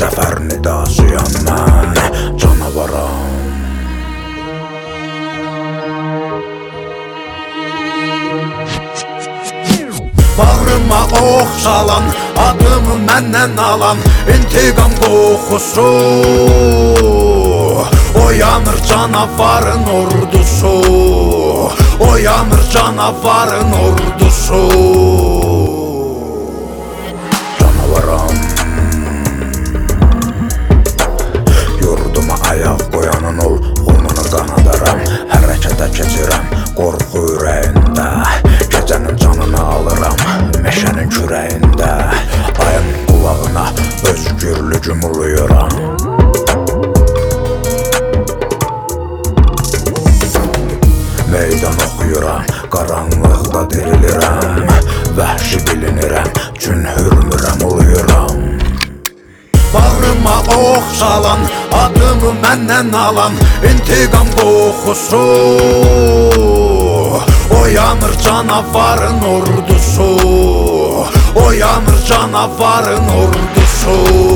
zəfər nidasıyam mən, canavaram. Bağrıma ox salan, adımı məndən alan intiqam qoxusu, oyanır canavarın ordusu, oyanır canavarın ordusu. Canavaram, yurduma ayaq qoyanın ol, onunu qanadaram. Hərəkətə keçirəm, qorxu ürəyində, gecənin canını alıram, meşənin kürəyində. Ayın qulağına özgürlüğümü uluyuram. Meydan oxuyuram, qaranlıqda dirilirəm, vəhşi bilinirəm, gün hürmürəm, uluyuram. Bağrıma ox salan, adımı məndən alan intiqam qoxusu, oyanır canavarın ordusu, oyanır canavarın ordusu.